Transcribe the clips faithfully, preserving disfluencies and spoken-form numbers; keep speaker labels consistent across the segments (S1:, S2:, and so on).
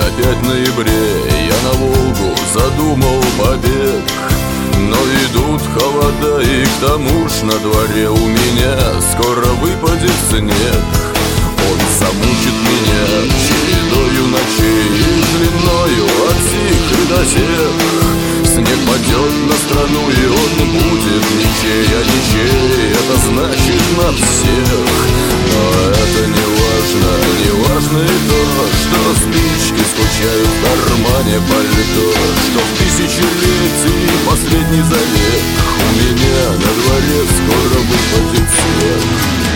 S1: опять в ноябре я на Волгу задумал побег. Но идут холода, и к тому ж на дворе у меня скоро выпадет снег. Он замучит меня чередою ночей и длиною от сих и до сих. Снег падет на страну, и он будет ничей, а ничей — это значит на всех. Но это не важно, не важно и то, что спички скучают в кармане пальто, что в тысячелетии последний завет у меня на дворе скоро выпадет снег.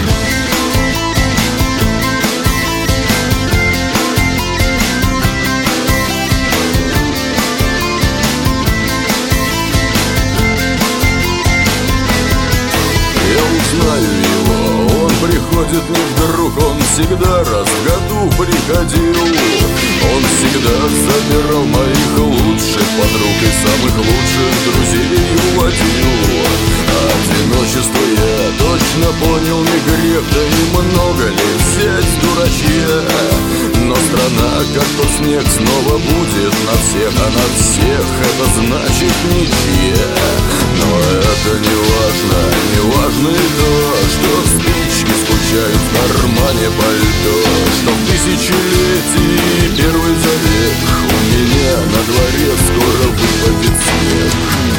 S1: Знаю его, он приходит не вдруг, он всегда раз в году приходил. Он всегда забирал моих лучших подруг и самых лучших друзей уводил. Одиночество я точно понял, не грех, да и много ли взять дурачья. Но страна, как тот снег, снова будет на всех, а на всех это значит ничья. Но это не важно, не важно и то, что спички скучают в кармане пальто, что в тысячелетии первый завет у меня на дворе скоро выпадет снег.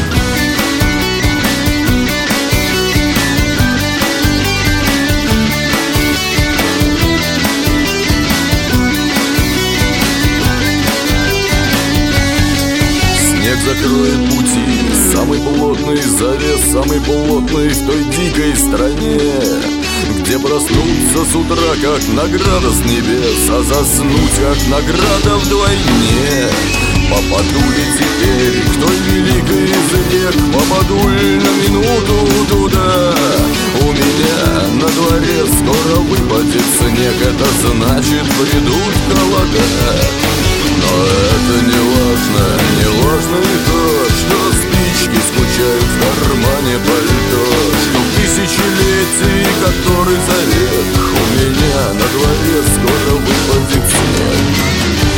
S1: Снег закроет пути, самый плотный завес, самый плотный в той дикой стране, где проснуться с утра как награда с небес, а заснуть как награда вдвойне. Попаду ли теперь к той великой из рек, попаду ли на минуту туда? У меня на дворе скоро выпадет снег, это значит придут холода. Но это не важно, не важно и то, что спички скучают в кармане пальто, что в тысячелетии, который завет у меня на дворе скоро выпадет снег.